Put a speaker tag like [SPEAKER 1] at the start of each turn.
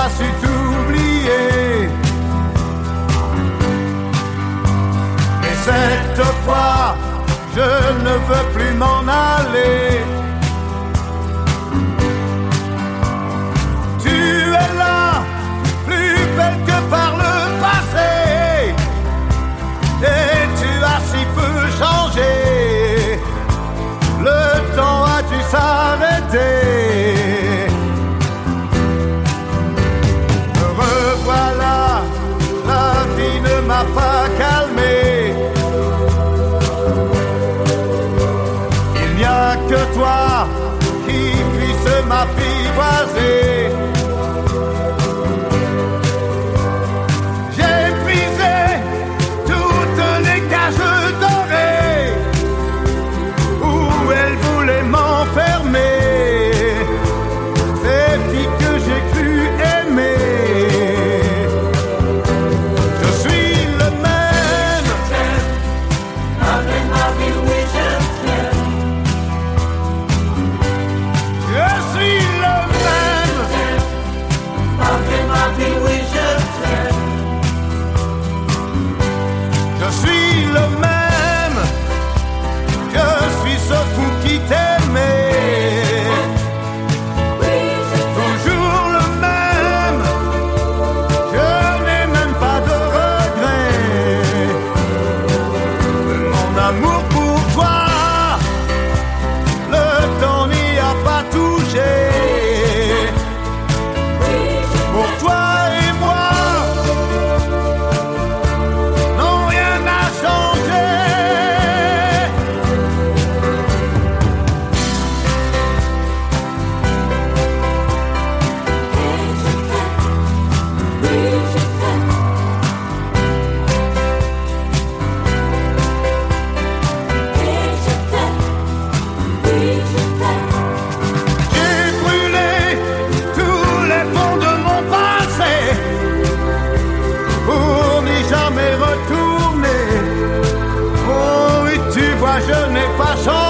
[SPEAKER 1] pas su t'oublier. Et cette fois, je ne veux plus m'en aller. Tu es là, plus belle que par le passé. Et tu as si peu changé. Le temps a dû s'arrêter. Me revoilà, la vie ne m'a pas calmé. Il n'y a que toi qui puisse m'apprivoiser. J'ai brisé toutes les cages dorées où elle voulait m'enfermer. Ces filles que j'ai cru aimer. Je suis le même. Je suis le même. Je suis le même. Je suis ce fou qui t'aimait. Toujours le même. Je n'ai même pas de regrets. Mon amour pour toi, le temps n'y a pas touché. Pour toi et moi, non, rien n'a changé. J'ai brûlé tous les ponts de mon passé pour n'y jamais retourner. Oh oui, tu vois, je n'ai pas changé.